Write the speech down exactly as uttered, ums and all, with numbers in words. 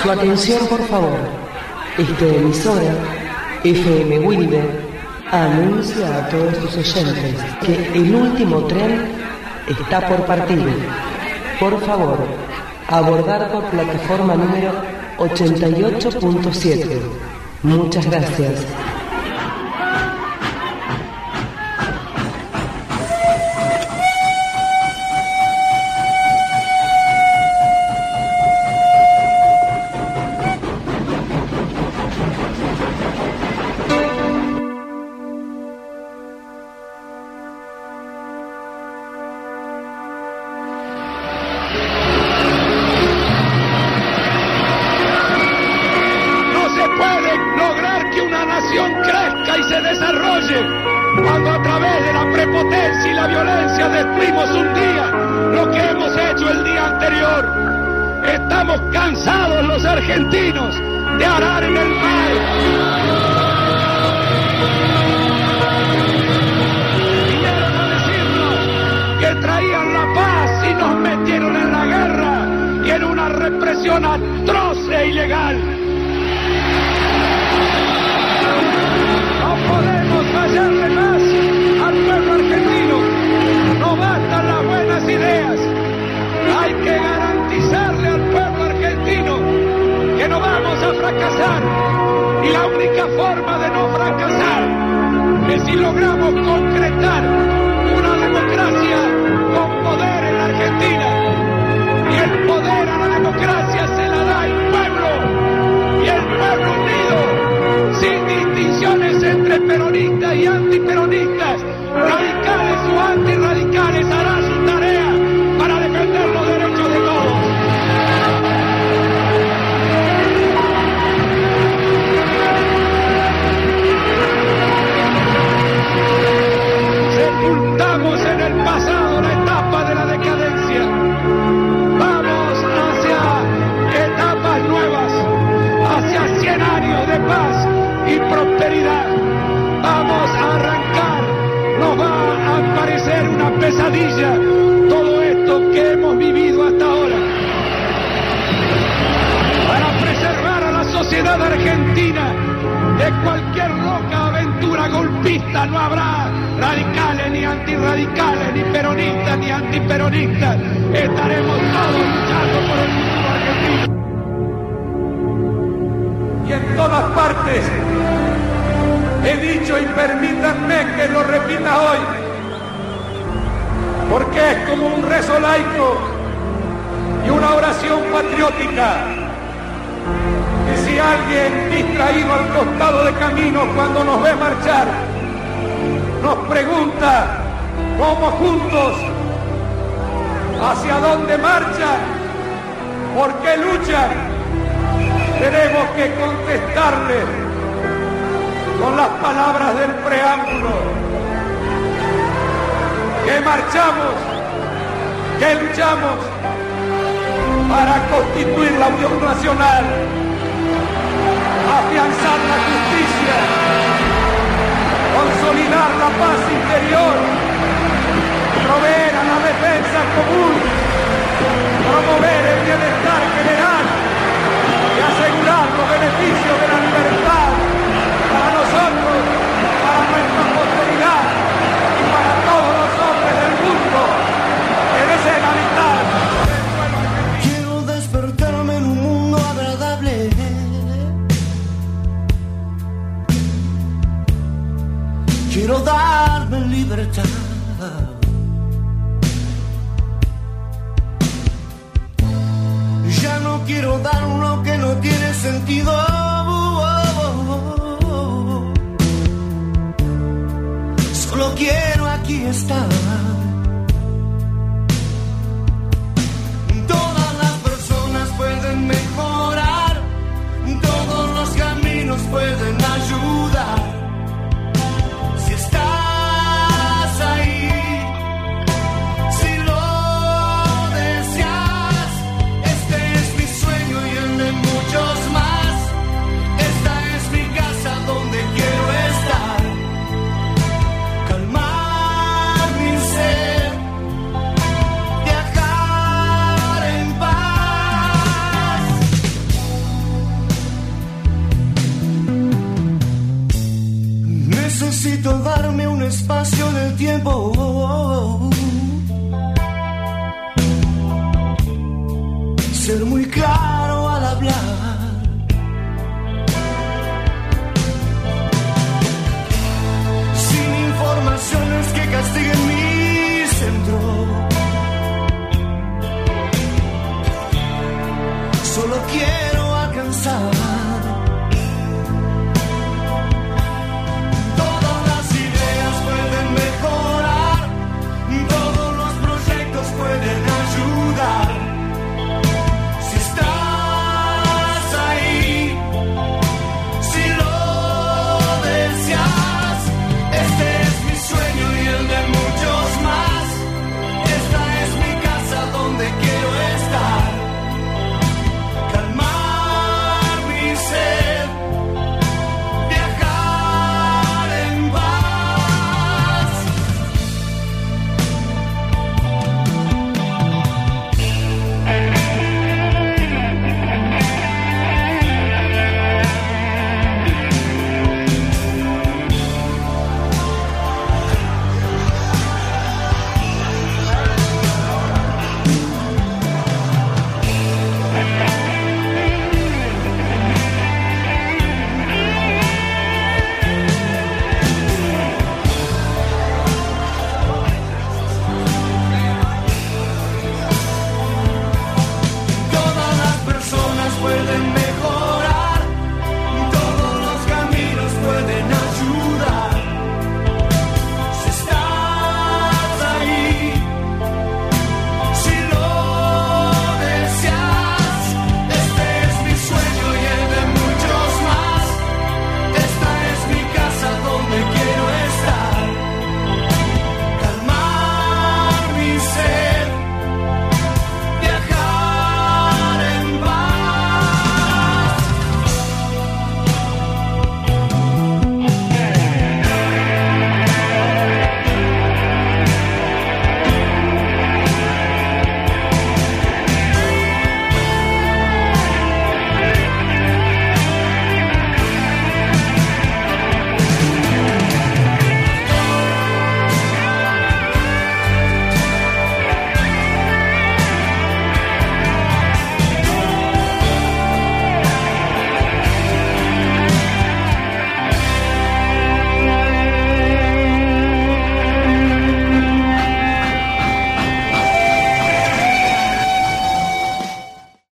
Su atención, por favor. Esta emisora, F M Wilde, anuncia a todos sus oyentes que el último tren está por partir. Por favor, abordar por plataforma número ochenta y ocho punto siete. Muchas gracias. ser muy claro al hablar. Sin informaciones que castiguen mi centro. Solo quiero alcanzar. Todas las ideas pueden mejorar. Todos los proyectos pueden ayudar. Si estás ahí, si lo deseas, este es mi sueño y el de muchos más. Esta es mi casa donde quiero estar. Calmar mi sed, viajar en paz. Todas las personas pueden